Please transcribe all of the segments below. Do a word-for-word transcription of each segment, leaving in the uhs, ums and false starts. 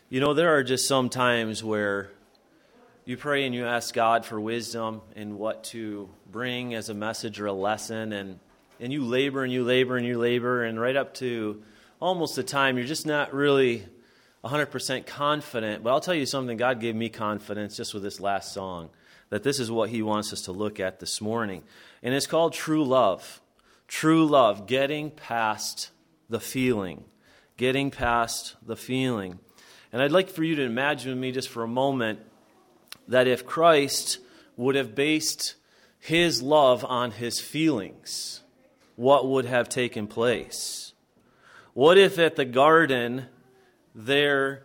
You know, there are just some times where you pray and you ask God for wisdom in what to bring as a message or a lesson, and, and you labor and you labor and you labor, and right up to almost the time you're just not really one hundred percent confident. But I'll tell you something, God gave me confidence just with this last song, that this is what He wants us to look at this morning. And it's called True Love. True love, getting past the feeling. Getting past the feeling. And I'd like for you to imagine with me just for a moment that if Christ would have based His love on His feelings, what would have taken place? What if at the garden there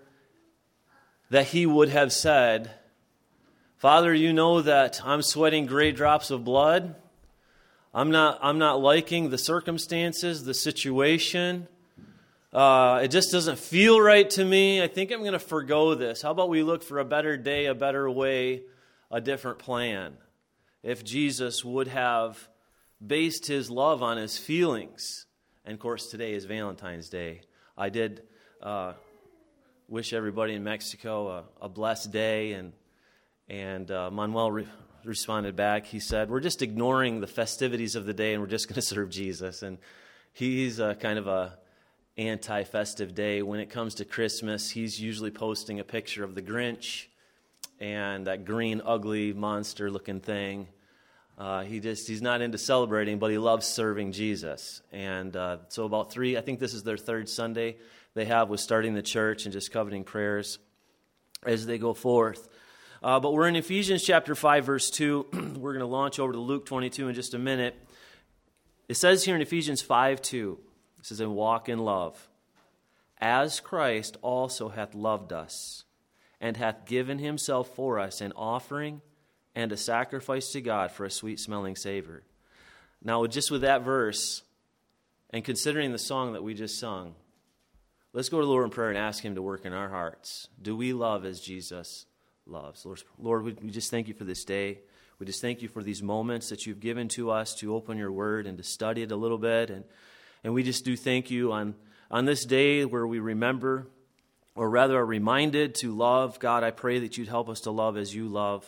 that He would have said, Father, you know that I'm sweating great drops of blood. I'm not, I'm not liking the circumstances, the situation. Uh, it just doesn't feel right to me. I think I'm going to forgo this. How about we look for a better day, a better way, a different plan? If Jesus would have based His love on His feelings. And of course, today is Valentine's Day. I did uh, wish everybody in Mexico a, a blessed day, and and uh, Manuel re- responded back. He said, we're just ignoring the festivities of the day and we're just going to serve Jesus. And he's a kind of a anti-festive day. When it comes to Christmas, he's usually posting a picture of the Grinch and that green, ugly, monster-looking thing. Uh, he just he's not into celebrating, but he loves serving Jesus. And uh, so about three, I think this is their third Sunday they have with starting the church and just coveting prayers as they go forth. Uh, but we're in Ephesians chapter five, verse two. We're going to launch over to Luke twenty-two in just a minute. It says here in Ephesians five two, it says, and walk in love, as Christ also hath loved us, and hath given Himself for us an offering and a sacrifice to God for a sweet-smelling savor. Now, just with that verse, and considering the song that we just sung, let's go to the Lord in prayer and ask Him to work in our hearts. Do we love as Jesus loves? Lord, Lord, we just thank You for this day. We just thank You for these moments that You've given to us to open Your Word and to study it a little bit. And, and we just do thank You on, on this day where we remember, or rather are reminded to love. God, I pray that You'd help us to love as You love.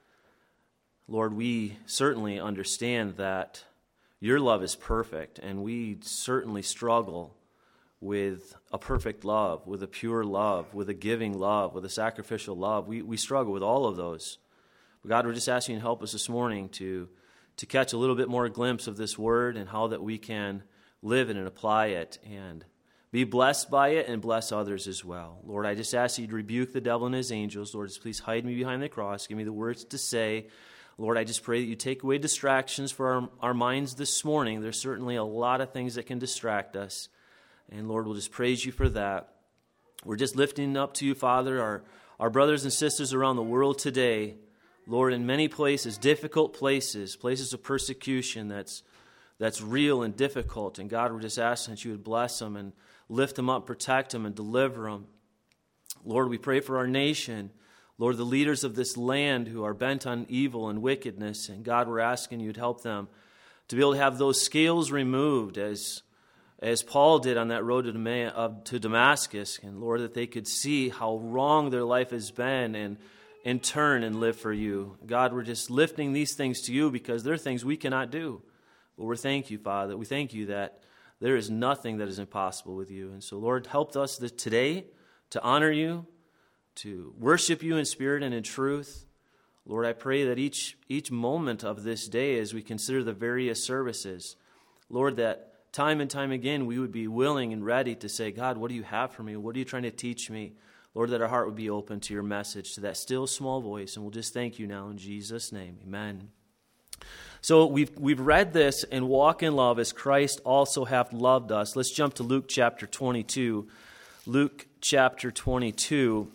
Lord, we certainly understand that Your love is perfect, and we certainly struggle with a perfect love, with a pure love, with a giving love, with a sacrificial love. We we struggle with all of those. But God, we're just asking You to help us this morning to, to catch a little bit more glimpse of this word and how that we can live it and apply it and be blessed by it and bless others as well. Lord, I just ask that You'd rebuke the devil and his angels. Lord, just please hide me behind the cross. Give me the words to say. Lord, I just pray that You take away distractions for our, our minds this morning. There's certainly a lot of things that can distract us. And Lord, we'll just praise You for that. We're just lifting up to You, Father, our, our brothers and sisters around the world today. Lord, in many places, difficult places, places of persecution that's that's real and difficult. And God, we're just asking that You would bless them and lift them up, protect them, and deliver them. Lord, we pray for our nation. Lord, the leaders of this land who are bent on evil and wickedness. And God, we're asking You'd help them to be able to have those scales removed as As Paul did on that road to Damascus, and Lord, that they could see how wrong their life has been and in turn and live for You. God, we're just lifting these things to You because they're things we cannot do. But we thank You, Father. We thank You that there is nothing that is impossible with You. And so, Lord, help us today to honor You, to worship You in spirit and in truth. Lord, I pray that each, each moment of this day as we consider the various services, Lord, that time and time again, we would be willing and ready to say, God, what do You have for me? What are You trying to teach me? Lord, that our heart would be open to Your message, to that still small voice. And we'll just thank You now in Jesus' name. Amen. So we've we've read this, and walk in love as Christ also hath loved us. Let's jump to Luke chapter twenty-two. Luke chapter twenty-two.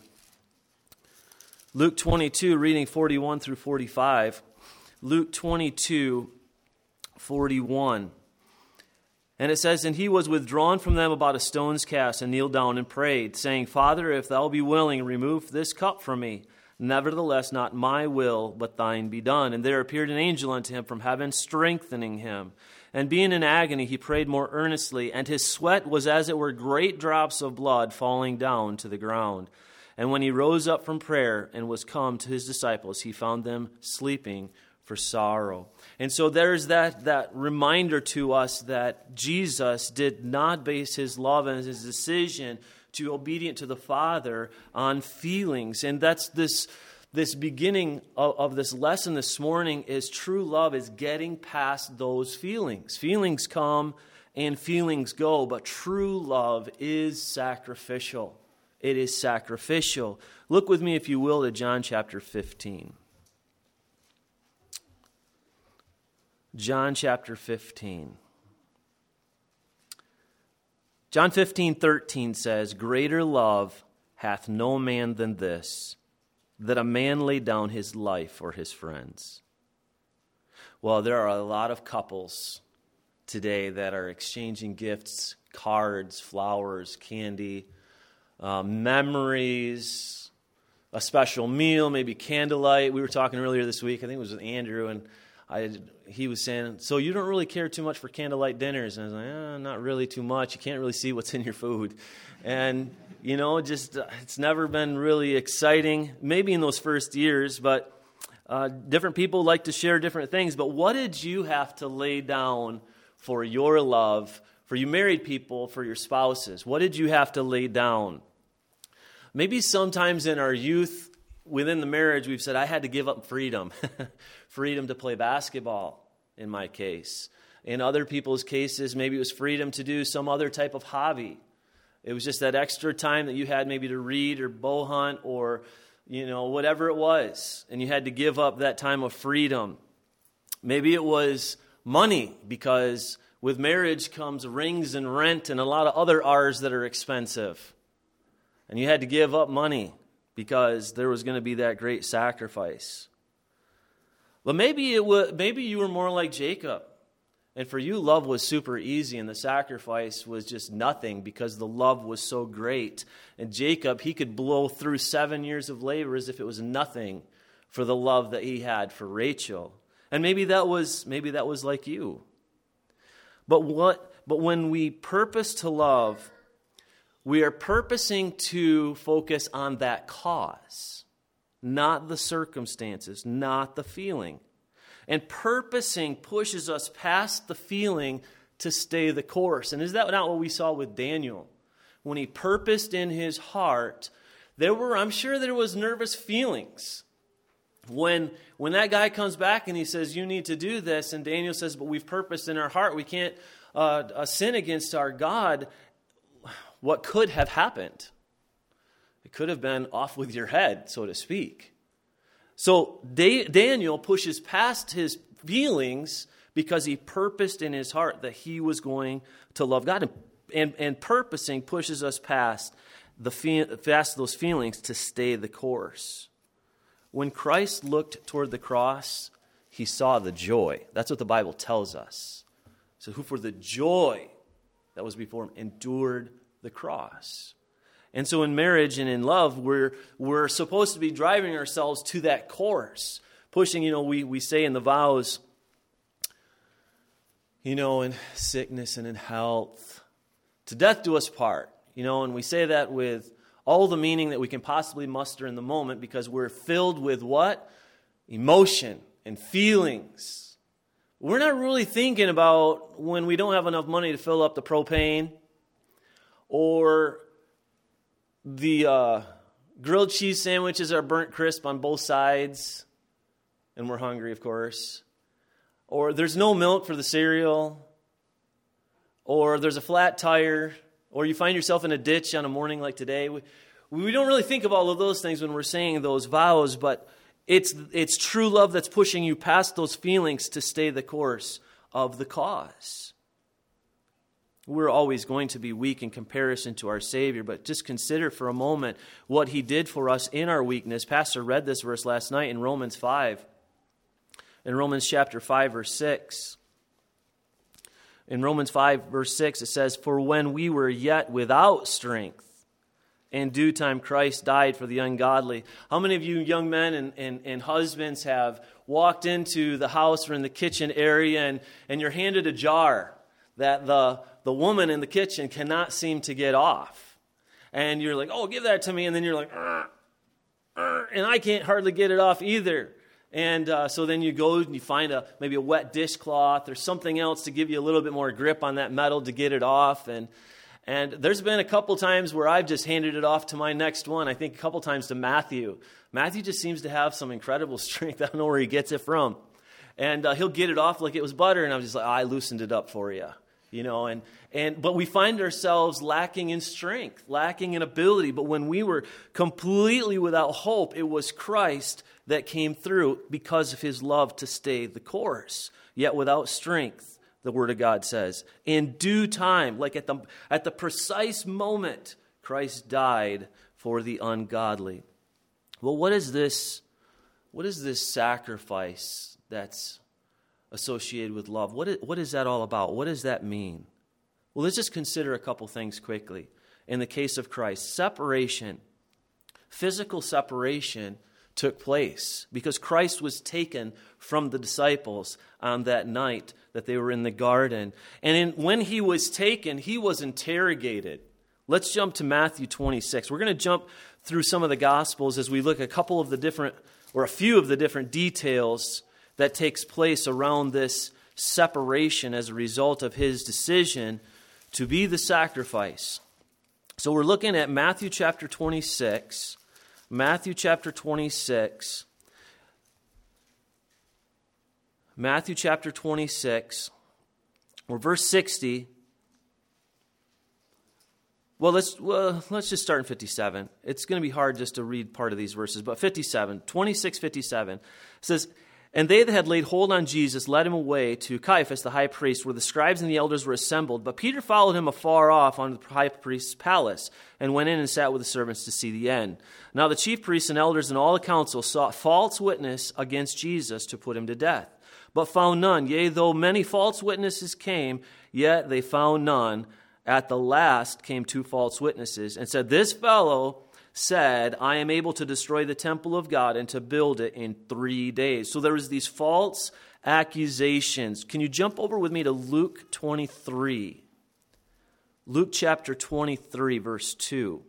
Luke twenty-two, reading forty-one through forty-five. Luke twenty-two, forty-one. And it says, and He was withdrawn from them about a stone's cast, and kneeled down and prayed, saying, Father, if Thou be willing, remove this cup from me. Nevertheless, not my will, but Thine be done. And there appeared an angel unto him from heaven, strengthening him. And being in agony, he prayed more earnestly, and his sweat was as it were great drops of blood falling down to the ground. And when he rose up from prayer and was come to his disciples, he found them sleeping for sorrow. And so there's that, that reminder to us that Jesus did not base his love and his decision to be obedient to the Father on feelings. And that's this, this beginning of, of this lesson this morning is true love is getting past those feelings. Feelings come and feelings go, but true love is sacrificial. It is sacrificial. Look with me, if you will, to John chapter fifteen. John chapter fifteen. John fifteen thirteen says, greater love hath no man than this, that a man lay down his life for his friends. Well, there are a lot of couples today that are exchanging gifts, cards, flowers, candy, uh, memories, a special meal, maybe candlelight. We were talking earlier this week, I think it was with Andrew, and I, he was saying, so you don't really care too much for candlelight dinners? And I was like, eh, not really too much. You can't really see what's in your food. And, you know, just uh, it's never been really exciting, maybe in those first years, but uh, different people like to share different things. But what did you have to lay down for your love, for you married people, for your spouses? What did you have to lay down? Maybe sometimes in our youth, within the marriage, we've said, I had to give up freedom. Freedom to play basketball, in my case. In other people's cases, maybe it was freedom to do some other type of hobby. It was just that extra time that you had maybe to read or bow hunt or, you know, whatever it was. And you had to give up that time of freedom. Maybe it was money, because with marriage comes rings and rent and a lot of other R's that are expensive. And you had to give up money because there was going to be that great sacrifice. But maybe it was, maybe you were more like Jacob. And for you, love was super easy and the sacrifice was just nothing because the love was so great. And Jacob, he could blow through seven years of labor as if it was nothing for the love that he had for Rachel. And maybe that was maybe that was like you. But what but when we purpose to love, we are purposing to focus on that cause, not the circumstances, not the feeling. And purposing pushes us past the feeling to stay the course. And is that not what we saw with Daniel? When he purposed in his heart, there were, I'm sure there was nervous feelings. When, when that guy comes back and he says, you need to do this, and Daniel says, but we've purposed in our heart, we can't uh, uh, sin against our God. What could have happened? It could have been off with your head, so to speak. So da- Daniel pushes past his feelings because he purposed in his heart that he was going to love God. And, and, and purposing pushes us past, the fe- past those feelings to stay the course. When Christ looked toward the cross, he saw the joy. That's what the Bible tells us. So who for the joy that was before him endured the cross. And so in marriage and in love, we're we're supposed to be driving ourselves to that course. Pushing, you know, we, we say in the vows, you know, in sickness and in health, to death do us part. You know, and we say that with all the meaning that we can possibly muster in the moment because we're filled with what? Emotion and feelings. We're not really thinking about when we don't have enough money to fill up the propane, or the uh, grilled cheese sandwiches are burnt crisp on both sides, and we're hungry, of course. Or there's no milk for the cereal. Or there's a flat tire. Or you find yourself in a ditch on a morning like today. We, we don't really think of all of those things when we're saying those vows, but it's, it's true love that's pushing you past those feelings to stay the course of the cause. We're always going to be weak in comparison to our Savior, but just consider for a moment what He did for us in our weakness. Pastor read this verse last night in Romans five. In Romans chapter five, verse six. In Romans five, verse six, it says, "For when we were yet without strength, in due time Christ died for the ungodly." How many of you young men and, and, and husbands have walked into the house or in the kitchen area and, and you're handed a jar that the, the woman in the kitchen cannot seem to get off? And you're like, "Oh, give that to me." And then you're like, "Argh." and I can't hardly get it off either. And uh, so then you go and you find a maybe a wet dishcloth or something else to give you a little bit more grip on that metal to get it off. And and there's been a couple times where I've just handed it off to my next one. I think a couple times to Matthew. Matthew just seems to have some incredible strength. I don't know where he gets it from. And uh, he'll get it off like it was butter, and I'm just like, oh, I loosened it up for you. You know, and, and but we find ourselves lacking in strength, lacking in ability. But when we were completely without hope, it was Christ that came through because of his love to stay the course. Yet without strength, the Word of God says, in due time, like at the at the precise moment, Christ died for the ungodly. Well, what is this? What is this sacrifice that's associated with love? What is, what is that all about? What does that mean? Well, let's just consider a couple things quickly. In the case of Christ, separation, physical separation took place because Christ was taken from the disciples on that night that they were in the garden. And in, when he was taken, he was interrogated. Let's jump to Matthew twenty-six. We're going to jump through some of the Gospels as we look at a couple of the different, or a few of the different details that takes place around this separation as a result of his decision to be the sacrifice. So we're looking at Matthew chapter twenty-six. Matthew chapter twenty-six. Matthew chapter twenty-six, or verse sixty. Well, let's well, let's just start in fifty-seven. It's going to be hard just to read part of these verses, but fifty-seven, twenty-six, fifty-seven says, and they that had laid hold on Jesus led him away to Caiaphas the high priest, where the scribes and the elders were assembled. But Peter followed him afar off unto the high priest's palace, and went in and sat with the servants to see the end. Now the chief priests and elders and all the council sought false witness against Jesus to put him to death, but found none. Yea, though many false witnesses came, yet they found none. At the last came two false witnesses, and said, this fellow said, I am able to destroy the temple of God and to build it in three days. So there was these false accusations. Can you jump over with me to Luke twenty-three? Luke chapter twenty-three, verse two.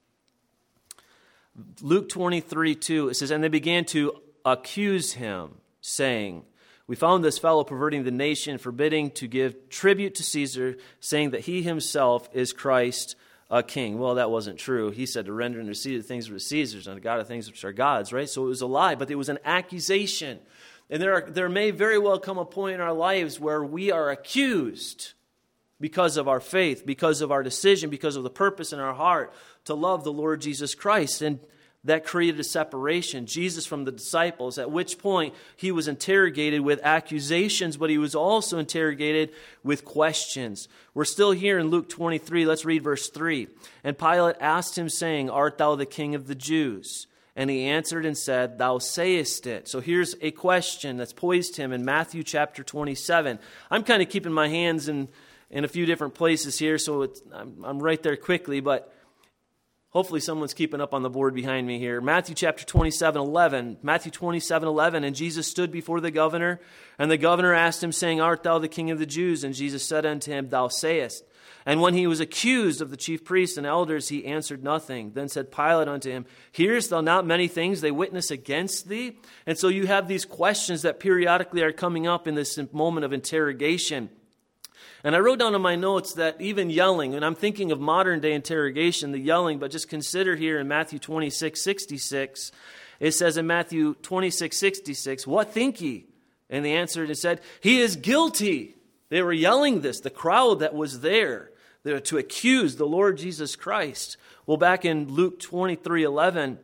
Luke twenty-three, two, it says, and they began to accuse him, saying, we found this fellow perverting the nation, forbidding to give tribute to Caesar, saying that he himself is Christ, a king. Well, that wasn't true. He said to render and receive the things which are Caesar's and to God of things which are God's, right? So it was a lie, but it was an accusation. And there are, there may very well come a point in our lives where we are accused because of our faith, because of our decision, because of the purpose in our heart to love the Lord Jesus Christ. And that created a separation, Jesus from the disciples, at which point he was interrogated with accusations, but he was also interrogated with questions. We're still here in Luke twenty-three. Let's read verse three. And Pilate asked him, saying, art thou the king of the Jews? And he answered and said, thou sayest it. So here's a question that's poised him in Matthew chapter twenty-seven. I'm kind of keeping my hands in, in a few different places here, so it's, I'm, I'm right there quickly, but hopefully someone's keeping up on the board behind me here. Matthew chapter twenty-seven, eleven. Matthew twenty-seven, eleven. And Jesus stood before the governor, and the governor asked him, saying, art thou the king of the Jews? And Jesus said unto him, thou sayest. And when he was accused of the chief priests and elders, he answered nothing. Then said Pilate unto him, hearest thou not many things they witness against thee? And so you have these questions that periodically are coming up in this moment of interrogation. And I wrote down in my notes that even yelling, and I'm thinking of modern day interrogation, the yelling, but just consider here in Matthew twenty-six, sixty-six, it says in Matthew twenty-six, sixty-six, what think ye? And they answered and said, he is guilty. They were yelling this, the crowd that was there, to accuse the Lord Jesus Christ. Well, back in Luke twenty-three, eleven,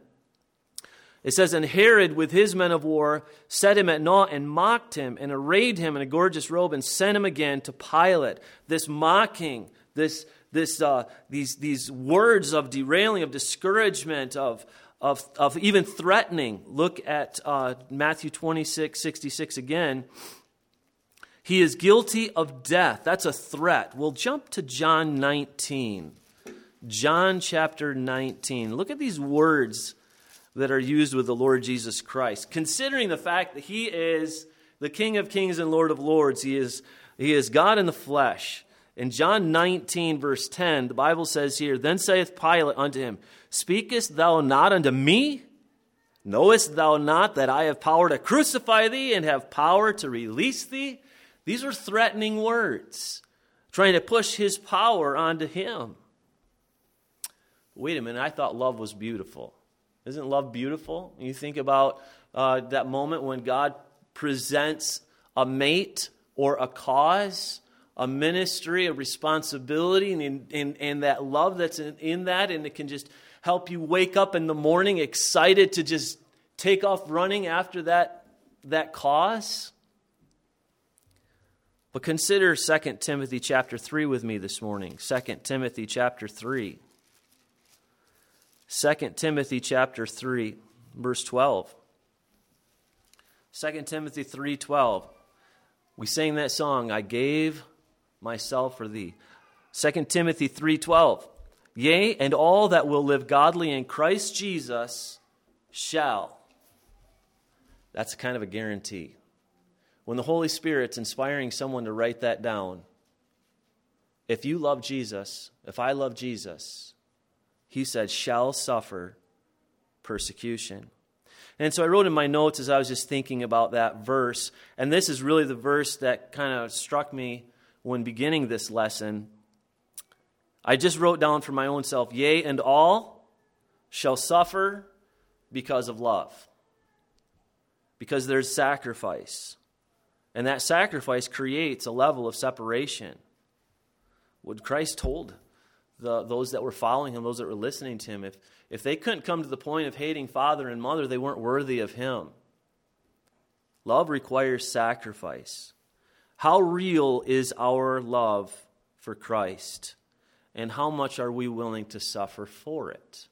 it says, and Herod with his men of war set him at naught and mocked him and arrayed him in a gorgeous robe and sent him again to Pilate. This mocking, this, this, uh, these, these words of derailing, of discouragement, of, of, of even threatening. Look at uh, Matthew twenty-six, sixty-six again. He is guilty of death. That's a threat. We'll jump to John nineteen. John chapter nineteen. Look at these words that are used with the Lord Jesus Christ. Considering the fact that he is the King of kings and Lord of lords, he is, he is God in the flesh. In John nineteen, verse ten, the Bible says here, then saith Pilate unto him, speakest thou not unto me? Knowest thou not that I have power to crucify thee and have power to release thee? These are threatening words, trying to push his power onto him. Wait a minute, I thought love was beautiful. Isn't love beautiful? You think about uh, that moment when God presents a mate or a cause, a ministry, a responsibility, and, and, and that love that's in, in that, and it can just help you wake up in the morning excited to just take off running after that, that cause. But consider Second Timothy chapter three with me this morning. Second Timothy chapter three. Second Timothy chapter three, verse twelve. Second Timothy three twelve. We sang that song, I gave myself for thee. Second Timothy three twelve. Yea, and all that will live godly in Christ Jesus shall. That's kind of a guarantee. When the Holy Spirit's inspiring someone to write that down, if you love Jesus, if I love Jesus, he said, shall suffer persecution. And so I wrote in my notes as I was just thinking about that verse, and this is really the verse that kind of struck me when beginning this lesson. I just wrote down for my own self, yea, and all shall suffer because of love. Because there's sacrifice. And that sacrifice creates a level of separation. What Christ told the, those that were following him, those that were listening to him, if, if they couldn't come to the point of hating father and mother, they weren't worthy of him. Love requires sacrifice. How real is our love for Christ? And how much are we willing to suffer for it?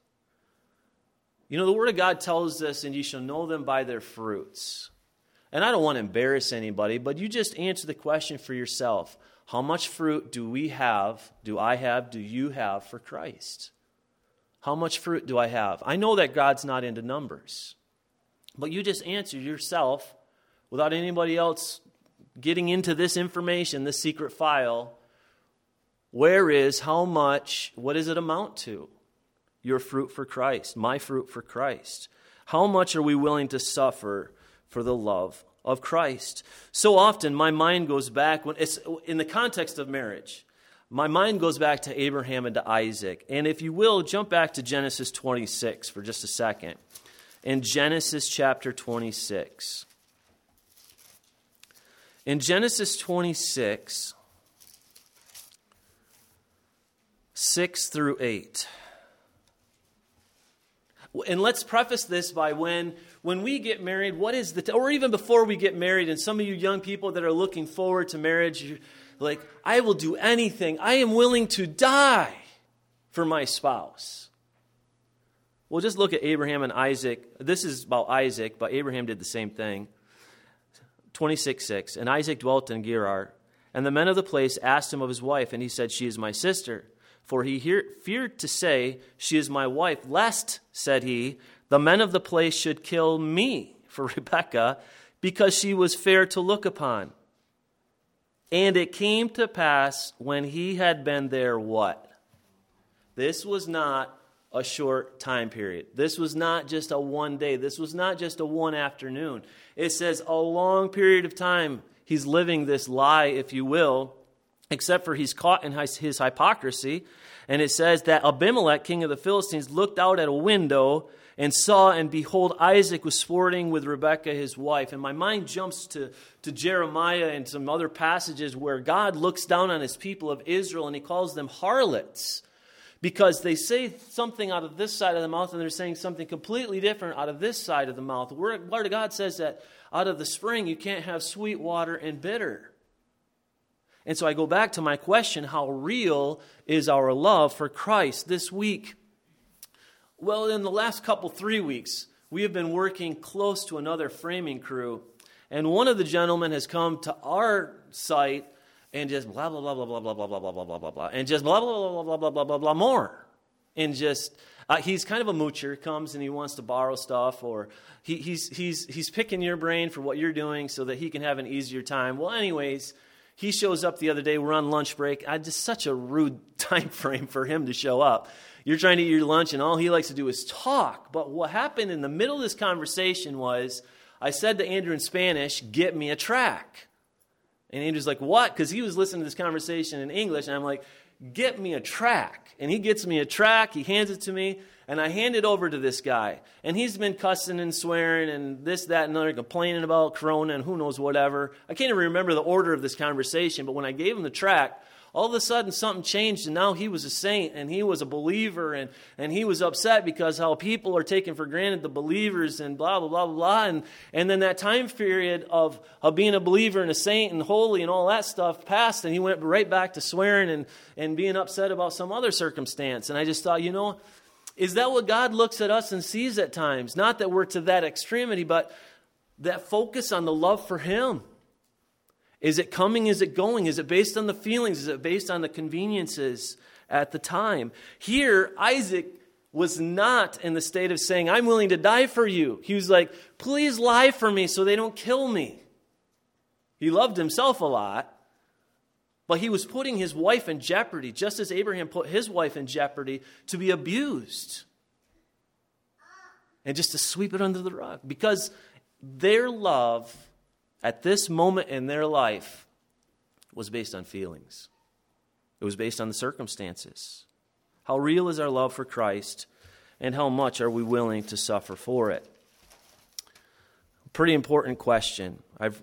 You know, the Word of God tells us, and you shall know them by their fruits. And I don't want to embarrass anybody, but you just answer the question for yourself. How much fruit do we have, do I have, do you have for Christ? How much fruit do I have? I know that God's not into numbers. But you just answer yourself without anybody else getting into this information, this secret file. Where is, how much, what does it amount to? Your fruit for Christ, my fruit for Christ. How much are we willing to suffer for the love of Christ? So often my mind goes back, when it's in the context of marriage, my mind goes back to Abraham and to Isaac. And if you will, jump back to Genesis twenty-six for just a second. In Genesis chapter twenty-six. In Genesis twenty-six, six through eight. And let's preface this by when, when we get married, what is the, t- or even before we get married, and some of you young people that are looking forward to marriage, you're like, I will do anything. I am willing to die for my spouse. Well, just look at Abraham and Isaac. This is about Isaac, but Abraham did the same thing. twenty-six six. And Isaac dwelt in Gerar. And the men of the place asked him of his wife, and he said, she is my sister. For he hear, feared to say, she is my wife, lest, said he, the men of the place should kill me for Rebekah, because she was fair to look upon. And it came to pass when he had been there, what? This was not a short time period. This was not just a one day. This was not just a one afternoon. It says a long period of time he's living this lie, if you will, except for he's caught in his hypocrisy. And it says that Abimelech, king of the Philistines, looked out at a window and saw, and behold, Isaac was sporting with Rebekah, his wife. And my mind jumps to, to Jeremiah and some other passages where God looks down on his people of Israel and he calls them harlots, because they say something out of this side of the mouth and they're saying something completely different out of this side of the mouth. The Word of God says that out of the spring you can't have sweet water and bitter. And so I go back to my question, how real is our love for Christ this week? Well, in the last couple, three weeks, we have been working close to another framing crew. And one of the gentlemen has come to our site and just blah, blah, blah, blah, blah, blah, blah, blah, blah, blah, blah, blah, blah, and just blah, blah, blah, blah, blah, blah, blah, blah, more. And just, uh, he's kind of a moocher, comes and he wants to borrow stuff, or he, he's, he's, he's picking your brain for what you're doing so that he can have an easier time. Well, anyways, he shows up the other day. We're on lunch break. I just such a rude time frame for him to show up. you're trying to eat your lunch, and all he likes to do is talk. But what happened in the middle of this conversation was, I said to Andrew in Spanish, get me a track. And Andrew's like, what? Because he was listening to this conversation in English, and I'm like, get me a track. And he gets me a track, he hands it to me, and I hand it over to this guy. And he's been cussing and swearing and this, that, and other, complaining about Corona and who knows whatever. I can't even remember the order of this conversation, but when I gave him the track, all of a sudden something changed, and now he was a saint, and he was a believer, and, and he was upset because how people are taking for granted the believers and blah, blah, blah, blah, blah. And, and then that time period of, of being a believer and a saint and holy and all that stuff passed, and he went right back to swearing and, and being upset about some other circumstance. And I just thought, you know, is that what God looks at us and sees at times? Not that we're to that extremity, but that focus on the love for Him. Is it coming? Is it going? Is it based on the feelings? Is it based on the conveniences at the time? Here, Isaac was not in the state of saying, I'm willing to die for you. He was like, please lie for me so they don't kill me. He loved himself a lot, but he was putting his wife in jeopardy, just as Abraham put his wife in jeopardy to be abused. And just to sweep it under the rug. Because their love at this moment in their life was based on feelings. It was based on the circumstances. How real is our love for Christ, and how much are we willing to suffer for it? Pretty important question. I've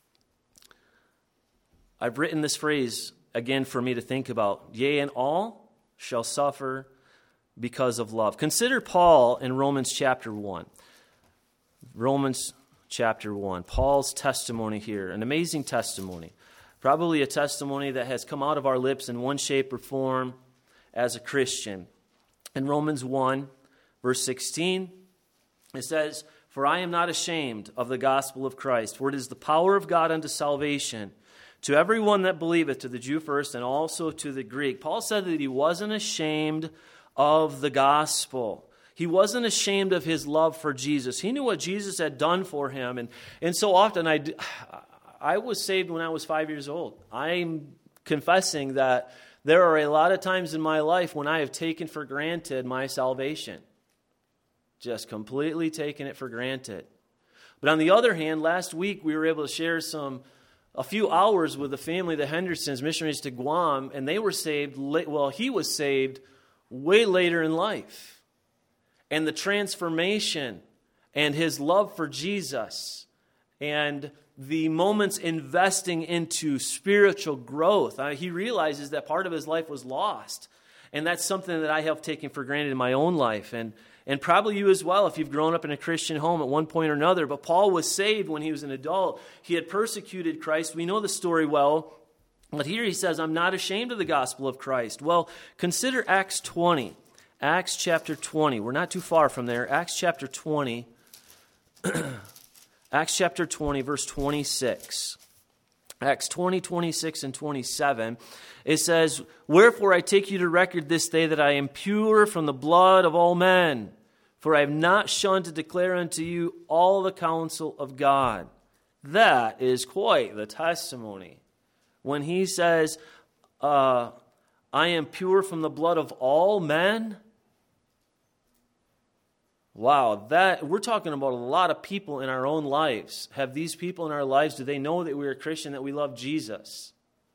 I've written this phrase again for me to think about. Yea, and all shall suffer because of love. Consider Paul in Romans chapter one. Romans chapter one. Paul's testimony here, an amazing testimony. Probably a testimony that has come out of our lips in one shape or form as a Christian. In Romans one, verse sixteen, it says, For I am not ashamed of the gospel of Christ, for it is the power of God unto salvation, to everyone that believeth, to the Jew first, and also to the Greek. Paul said that he wasn't ashamed of the gospel. He wasn't ashamed of his love for Jesus. He knew what Jesus had done for him. And, and so often, I, I was saved when I was five years old. I'm confessing that there are a lot of times in my life when I have taken for granted my salvation. Just completely taken it for granted. But on the other hand, last week we were able to share some a few hours with the family, the Hendersons, missionaries to Guam, and they were saved, well, he was saved way later in life. And the transformation and his love for Jesus and the moments investing into spiritual growth. Uh, he realizes that part of his life was lost. And that's something that I have taken for granted in my own life. And, and probably you as well if you've grown up in a Christian home at one point or another. But Paul was saved when he was an adult. He had persecuted Christ. We know the story well. But here he says, I'm not ashamed of the gospel of Christ. Well, consider Acts twenty. Acts chapter twenty. We're not too far from there. Acts chapter twenty. Acts chapter twenty, verse twenty-six. Acts twenty, twenty-six, and twenty-seven. It says, Wherefore I take you to record this day that I am pure from the blood of all men, for I have not shunned to declare unto you all the counsel of God. That is quite the testimony. When he says, uh, I am pure from the blood of all men. Wow, that we're talking about a lot of people in our own lives. Have these people in our lives, do they know that we're a Christian, that we love Jesus?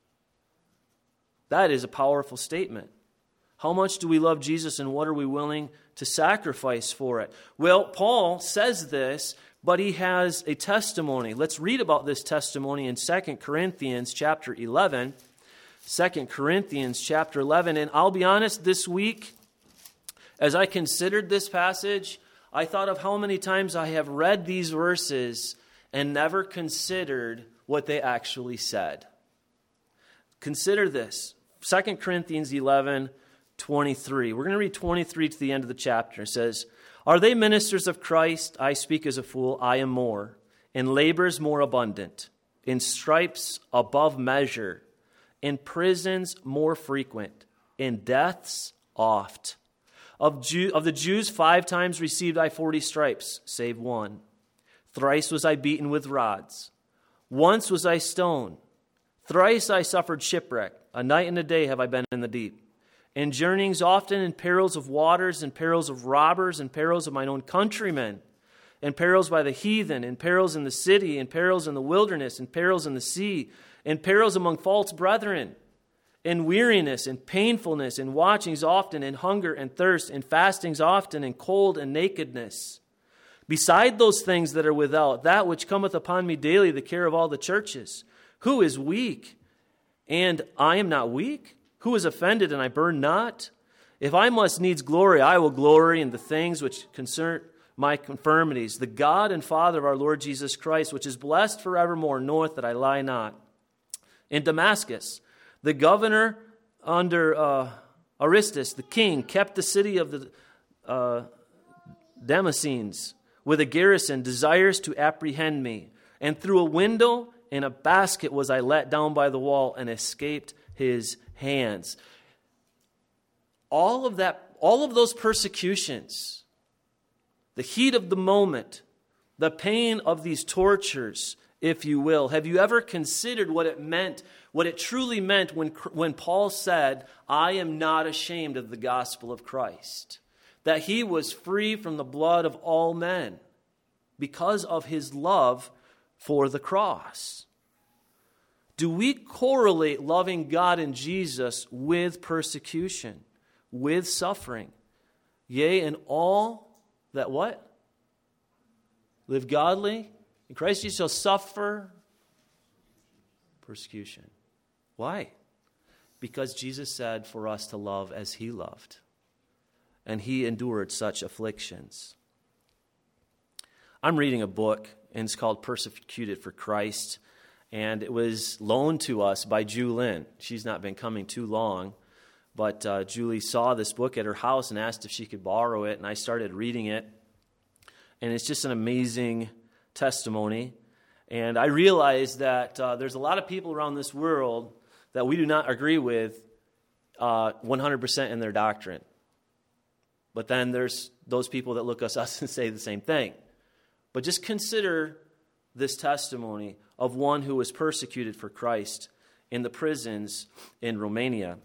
That is a powerful statement. How much do we love Jesus, and what are we willing to sacrifice for it? Well, Paul says this, but he has a testimony. Let's read about this testimony in Second Corinthians chapter eleven. Second Corinthians chapter eleven. And I'll be honest, this week, as I considered this passage, I thought of how many times I have read these verses and never considered what they actually said. Consider this. Second Corinthians eleven, twenty-three. We're going to read twenty-three to the end of the chapter. It says, Are they ministers of Christ? I speak as a fool. I am more. In labors more abundant. In stripes above measure. In prisons more frequent. In deaths oft. Of, Jew, of the Jews five times received I forty stripes, save one. Thrice was I beaten with rods. Once was I stoned. Thrice I suffered shipwreck. A night and a day have I been in the deep. in journeyings often, in perils of waters, in perils of robbers, in perils of mine own countrymen, in perils by the heathen, in perils in the city, in perils in the wilderness, in perils in the sea, in perils among false brethren, in weariness, in painfulness, in watchings often, in hunger and thirst, in fastings often, in cold and nakedness. Beside those things that are without, that which cometh upon me daily, the care of all the churches. Who is weak, and I am not weak? Who is offended, and I burn not? If I must needs glory, I will glory in the things which concern my infirmities. The God and Father of our Lord Jesus Christ, which is blessed forevermore, knoweth that I lie not. In Damascus, the governor under uh, Aristus, the king, kept the city of the uh, Damascenes with a garrison, desires to apprehend me. And through a window in a basket was I let down by the wall and escaped his hands. All of that, all of those persecutions, the heat of the moment, the pain of these tortures, if you will. Have you ever considered what it meant, what it truly meant when, when Paul said, I am not ashamed of the gospel of Christ? That he was free from the blood of all men because of his love for the cross. Do we correlate loving God and Jesus with persecution, with suffering? Yea, and all that what? Live godly in Christ Jesus shall suffer persecution. Why? Because Jesus said for us to love as he loved. And he endured such afflictions. I'm reading a book, and it's called Persecuted for Christ. And it was loaned to us by Ju Lin. She's not been coming too long. But uh, Julie saw this book at her house and asked if she could borrow it. And I started reading it. And it's just an amazing testimony. And I realized that uh, there's a lot of people around this world that we do not agree with uh, one hundred percent in their doctrine. But then there's those people that look at us and say the same thing. But just consider this testimony of one who was persecuted for Christ in the prisons in Romania.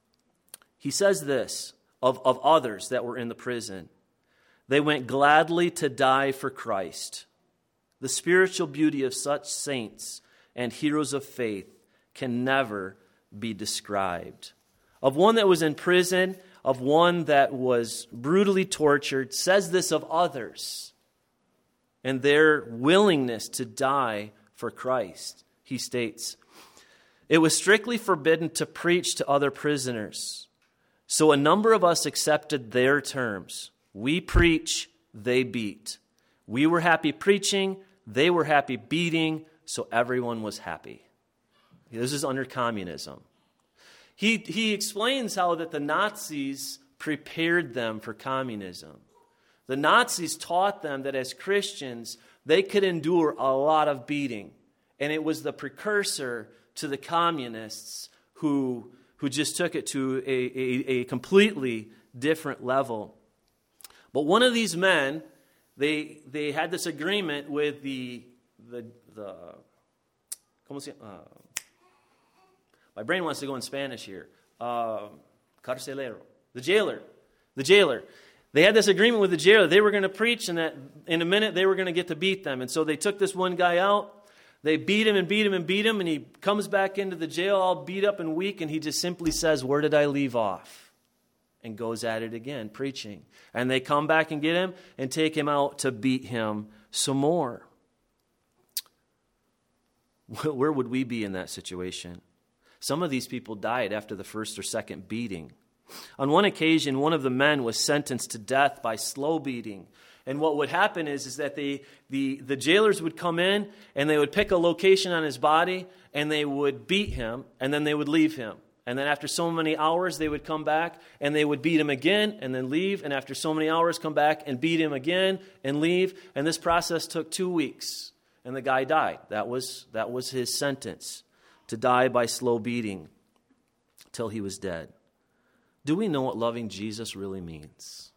He says this of, of others that were in the prison. They went gladly to die for Christ. The spiritual beauty of such saints and heroes of faith can never be described. Of one that was in prison, of one that was brutally tortured, says this of others and their willingness to die for Christ. He states, it was strictly forbidden to preach to other prisoners. So a number of us accepted their terms. We preach, they beat. We were happy preaching, they were happy beating, so everyone was happy. This is under communism. He, he explains how that the Nazis prepared them for communism. The Nazis taught them that as Christians, they could endure a lot of beating. And it was the precursor to the communists who, who just took it to a, a, a completely different level. But one of these men, they they had this agreement with the, the, the ¿cómo se llama? Uh, my brain wants to go in Spanish here. Uh, carcelero, the jailer, the jailer. They had this agreement with the jailer. They were going to preach, and that in a minute they were going to get to beat them. And so they took this one guy out. They beat him and beat him and beat him, and he comes back into the jail all beat up and weak, and he just simply says, where did I leave off? And goes at it again, preaching. And they come back and get him and take him out to beat him some more. Where would we be in that situation? Some of these people died after the first or second beating. On one occasion, one of the men was sentenced to death by slow beating. And what would happen is, is that they, the, the jailers would come in and they would pick a location on his body and they would beat him and then they would leave him. And then after so many hours, they would come back and they would beat him again and then leave. And after so many hours, come back and beat him again and leave. And this process took two weeks. And the guy died. That was, that was his sentence, to die by slow beating till he was dead. Do we know what loving Jesus really means?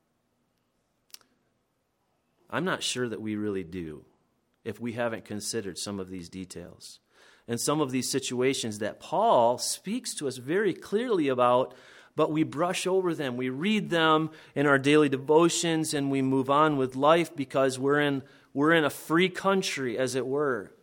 I'm not sure that we really do if we haven't considered some of these details and some of these situations that Paul speaks to us very clearly about, but we brush over them. We read them in our daily devotions, and we move on with life because we're in, we're in a free country, as it were.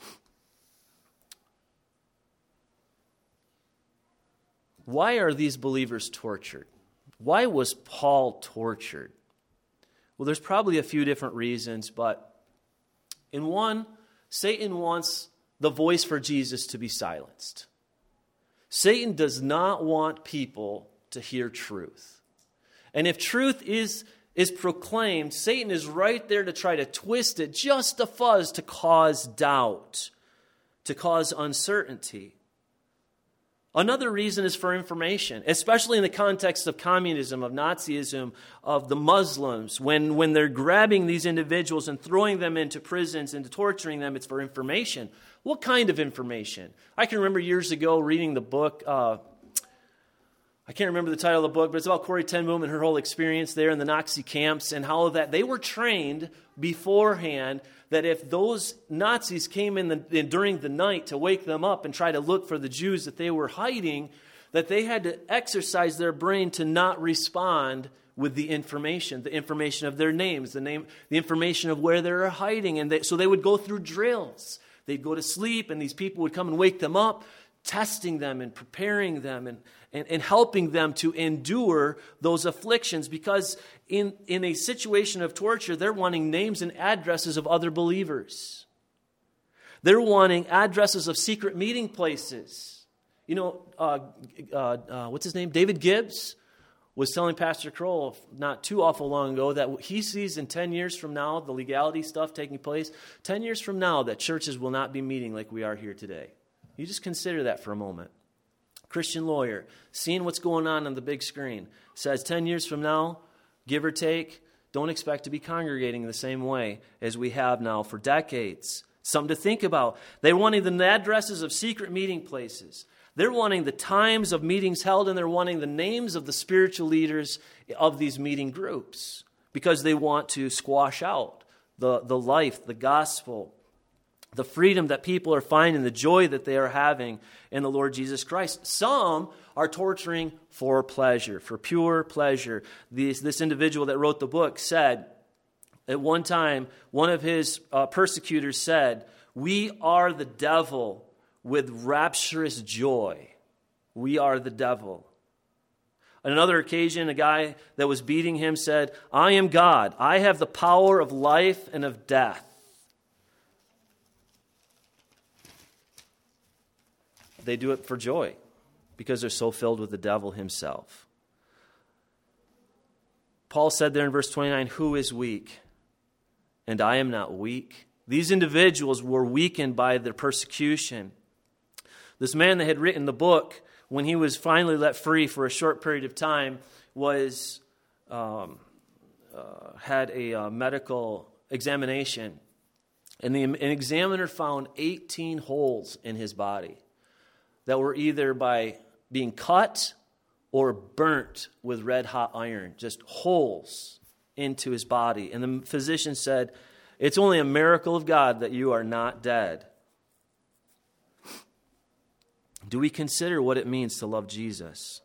Why are these believers tortured? Why was Paul tortured? Well, there's probably a few different reasons, but in one, Satan wants the voice for Jesus to be silenced. Satan does not want people to hear truth. And if truth is, is proclaimed, Satan is right there to try to twist it just a fuzz to cause doubt, to cause uncertainty. Another reason is for information, especially in the context of communism, of Nazism, of the Muslims. When, when they're grabbing these individuals and throwing them into prisons and torturing them, it's for information. What kind of information? I can remember years ago reading the book, uh, I can't remember the title of the book, but it's about Corrie ten Boom and her whole experience there in the Nazi camps and how that they were trained beforehand that if those Nazis came in, the, in during the night to wake them up and try to look for the Jews that they were hiding, that they had to exercise their brain to not respond with the information, the information of their names, the name, the information of where they're hiding. And they, so they would go through drills. They'd go to sleep, and these people would come and wake them up, testing them and preparing them and, and, and helping them to endure those afflictions, because in, in a situation of torture, they're wanting names and addresses of other believers. They're wanting addresses of secret meeting places. You know, uh, uh, uh, what's his name? David Gibbs was telling Pastor Kroll not too awful long ago that he sees in ten years from now, the legality stuff taking place, ten years from now, that churches will not be meeting like we are here today. You just consider that for a moment. Christian lawyer, seeing what's going on on the big screen, says ten years from now, give or take, don't expect to be congregating the same way as we have now for decades. Something to think about. They're wanting the addresses of secret meeting places. They're wanting the times of meetings held, and they're wanting the names of the spiritual leaders of these meeting groups because they want to squash out the, the life, the gospel, the freedom that people are finding, the joy that they are having in the Lord Jesus Christ. Some are torturing for pleasure, for pure pleasure. This, this individual that wrote the book said, at one time, one of his uh, persecutors said, "We are the devil with rapturous joy. We are the devil." On another occasion, a guy that was beating him said, "I am God. I have the power of life and of death." They do it for joy because they're so filled with the devil himself. Paul said there in verse twenty-nine, "Who is weak? And I am not weak." These individuals were weakened by their persecution. This man that had written the book, when he was finally let free for a short period of time, was um, uh, had a uh, medical examination. And the, an examiner found eighteen holes in his body that were either by being cut or burnt with red-hot iron, just holes into his body. And the physician said, "It's only a miracle of God that you are not dead." Do we consider what it means to love Jesus?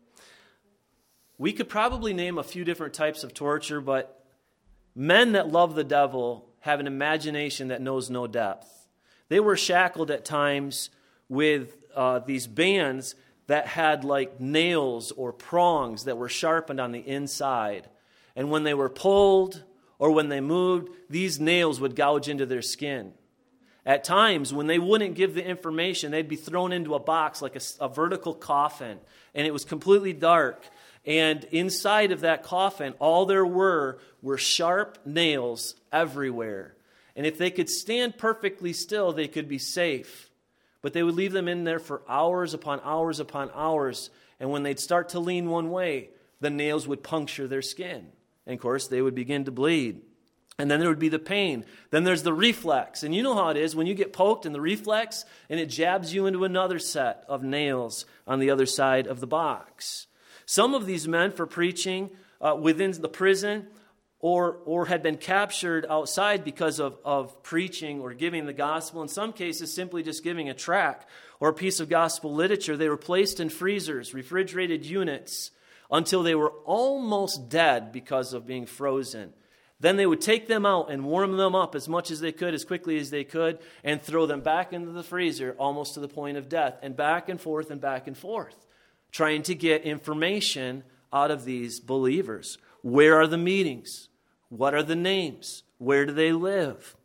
We could probably name a few different types of torture, but men that love the devil have an imagination that knows no depth. They were shackled at times with uh, these bands that had like nails or prongs that were sharpened on the inside. And when they were pulled or when they moved, these nails would gouge into their skin. At times, when they wouldn't give the information, they'd be thrown into a box like a, a vertical coffin, and it was completely dark. And inside of that coffin, all there were were sharp nails everywhere. And if they could stand perfectly still, they could be safe. But they would leave them in there for hours upon hours upon hours. And when they'd start to lean one way, the nails would puncture their skin. And of course, they would begin to bleed. And then there would be the pain. Then there's the reflex. And you know how it is when you get poked in the reflex and it jabs you into another set of nails on the other side of the box. Some of these men for preaching uh, within the prison or, or had been captured outside because of, of preaching or giving the gospel. In some cases, simply just giving a tract or a piece of gospel literature. They were placed in freezers, refrigerated units, until they were almost dead because of being frozen. Then they would take them out and warm them up as much as they could, as quickly as they could, and throw them back into the freezer almost to the point of death, and back and forth and back and forth, trying to get information out of these believers. Where are the meetings? What are the names? Where do they live?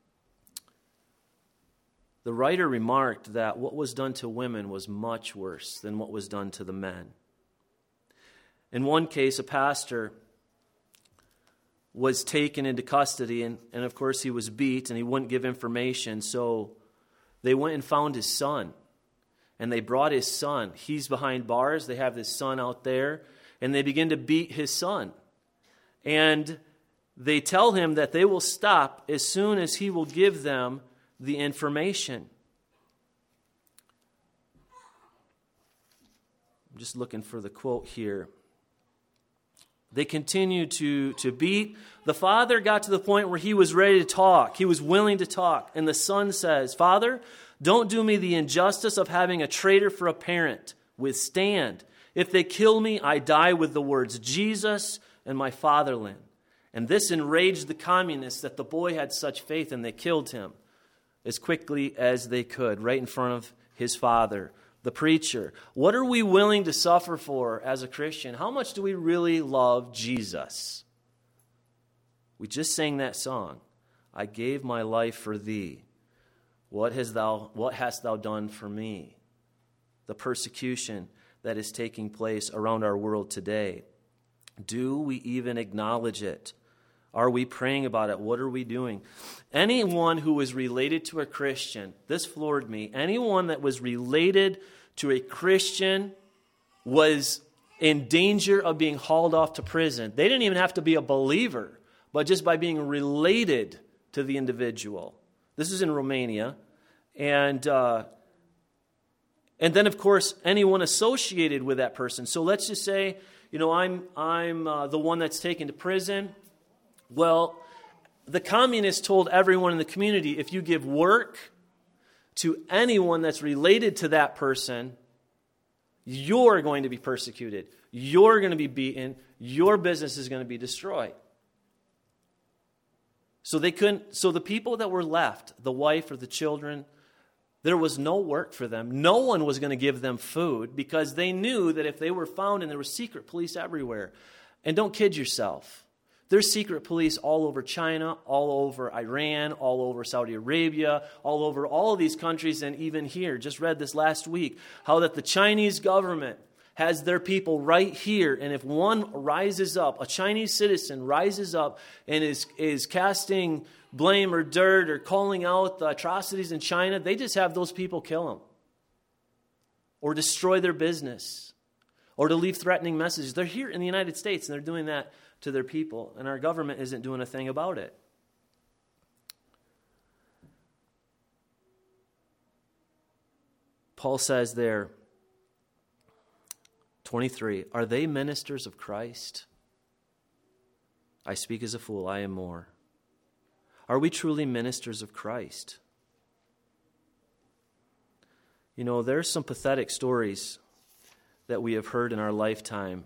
The writer remarked that what was done to women was much worse than what was done to the men. In one case, a pastor was taken into custody, and, and of course he was beat, and he wouldn't give information, so they went and found his son, and they brought his son. He's behind bars. They have this son out there, and they begin to beat his son. And they tell him that they will stop as soon as he will give them the information. I'm just looking for the quote here. They continued to, to beat. The father got to the point where he was ready to talk. He was willing to talk. And the son says, "Father, don't do me the injustice of having a traitor for a parent. Withstand. If they kill me, I die with the words Jesus and my fatherland." And this enraged the communists that the boy had such faith, and they killed him as quickly as they could, right in front of his father, the preacher. What are we willing to suffer for as a Christian? How much do we really love Jesus? We just sang that song, "I gave my life for thee. What hast thou, what hast thou done for me?" The persecution that is taking place around our world today. Do we even acknowledge it? Are we praying about it? What are we doing? Anyone who was related to a Christian, this floored me, anyone that was related to a Christian was in danger of being hauled off to prison. They didn't even have to be a believer, but just by being related to the individual. This is in Romania. And uh, and then, of course, anyone associated with that person. So let's just say, you know, I'm, I'm uh, the one that's taken to prison. Well, the communists told everyone in the community, if you give work to anyone that's related to that person, you're going to be persecuted. You're going to be beaten. Your business is going to be destroyed. So they couldn't. So the people that were left, the wife or the children, there was no work for them. No one was going to give them food because they knew that if they were found, and there was secret police everywhere. And don't kid yourself. There's secret police all over China, all over Iran, all over Saudi Arabia, all over all of these countries, and even here. Just read this last week, how that the Chinese government has their people right here, and if one rises up, a Chinese citizen rises up and is, is casting blame or dirt or calling out the atrocities in China, they just have those people kill them or destroy their business or to leave threatening messages. They're here in the United States, and they're doing that to their people, and our government isn't doing a thing about it. Paul says there, twenty-three, are they ministers of Christ? I speak as a fool, I am more. Are we truly ministers of Christ? You know, there's some pathetic stories that we have heard in our lifetime.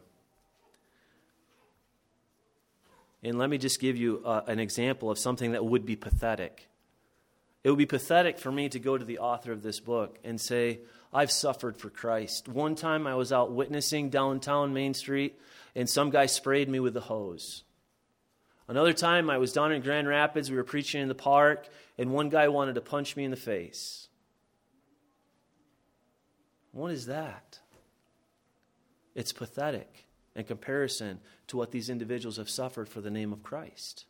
And let me just give you uh, an example of something that would be pathetic. It would be pathetic for me to go to the author of this book and say, I've suffered for Christ. One time I was out witnessing downtown Main Street, and some guy sprayed me with a hose. Another time I was down in Grand Rapids, we were preaching in the park, and one guy wanted to punch me in the face. What is that? It's pathetic in comparison to what these individuals have suffered for the name of Christ.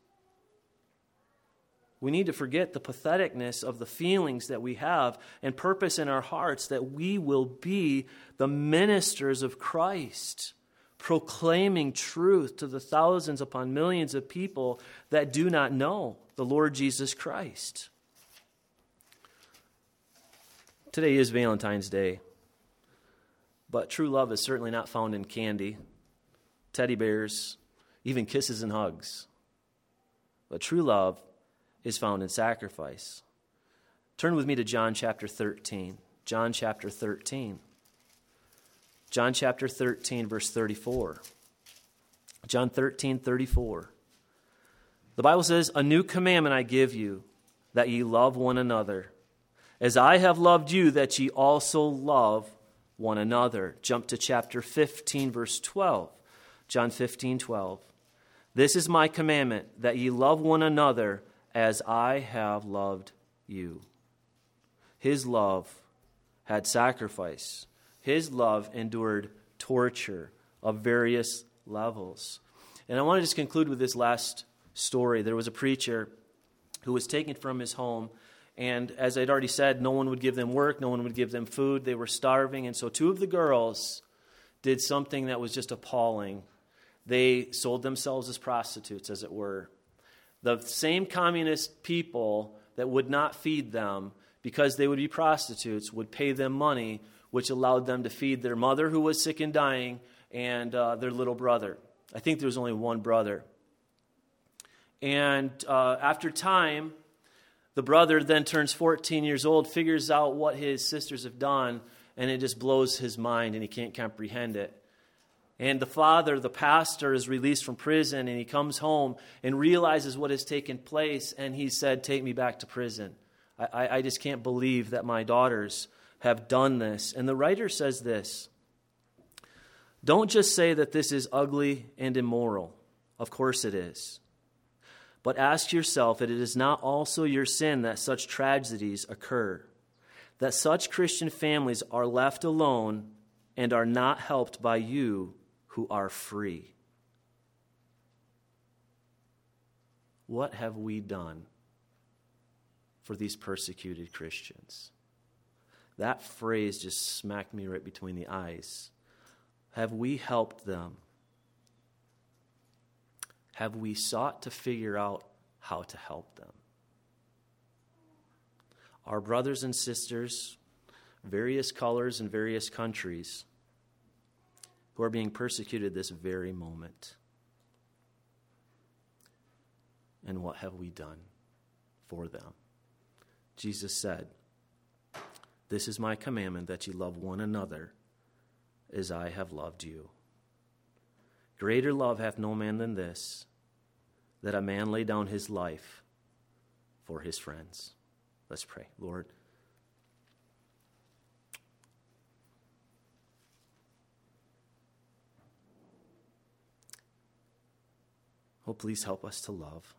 We need to forget the patheticness of the feelings that we have and purpose in our hearts that we will be the ministers of Christ, proclaiming truth to the thousands upon millions of people that do not know the Lord Jesus Christ. Today is Valentine's Day, but true love is certainly not found in candy, teddy bears, even kisses and hugs. But true love is found in sacrifice. Turn with me to John chapter thirteen. John chapter thirteen. John chapter thirteen, verse thirty-four. John thirteen, thirty-four. The Bible says, "A new commandment I give you, that ye love one another. As I have loved you, that ye also love one another." Jump to chapter fifteen, verse twelve. John fifteen, twelve. "This is my commandment, that ye love one another as I have loved you." His love had sacrifice. His love endured torture of various levels. And I want to just conclude with this last story. There was a preacher who was taken from his home, and as I'd already said, no one would give them work, no one would give them food. They were starving, and so two of the girls did something that was just appalling. They sold themselves as prostitutes, as it were. The same communist people that would not feed them because they would be prostitutes would pay them money, which allowed them to feed their mother, who was sick and dying, and uh, their little brother. I think there was only one brother. And uh, after time, the brother then turns fourteen years old, figures out what his sisters have done, and it just blows his mind, and he can't comprehend it. And the father, the pastor, is released from prison, and he comes home and realizes what has taken place, and he said, "Take me back to prison. I, I just can't believe that my daughters have done this." And the writer says this: "Don't just say that this is ugly and immoral. Of course it is. But ask yourself if it is not also your sin that such tragedies occur, that such Christian families are left alone and are not helped by you who are free." What have we done for these persecuted Christians? That phrase just smacked me right between the eyes. Have we helped them? Have we sought to figure out how to help them? Our brothers and sisters, various colors and various countries, who are being persecuted this very moment. And what have we done for them? Jesus said, "This is my commandment, that you love one another as I have loved you. Greater love hath no man than this, that a man lay down his life for his friends." Let's pray. Lord, oh, please help us to love.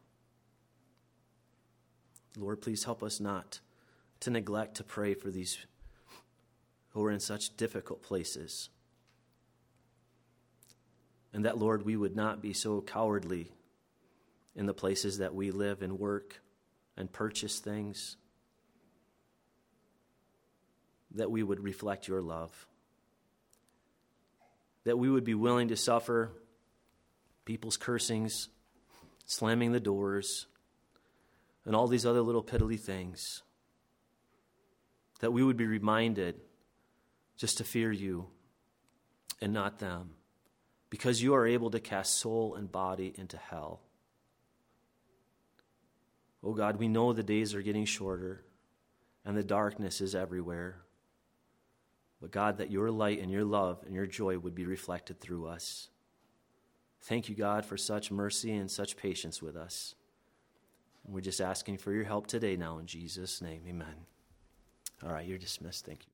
Lord, please help us not to neglect to pray for these who are in such difficult places. And that, Lord, we would not be so cowardly in the places that we live and work and purchase things, that we would reflect your love, that we would be willing to suffer people's cursings, slamming the doors, and all these other little piddly things, that we would be reminded just to fear you and not them, because you are able to cast soul and body into hell. Oh God, we know the days are getting shorter and the darkness is everywhere. But God, that your light and your love and your joy would be reflected through us. Thank you, God, for such mercy and such patience with us. And we're just asking for your help today now in Jesus' name. Amen. All right, you're dismissed. Thank you.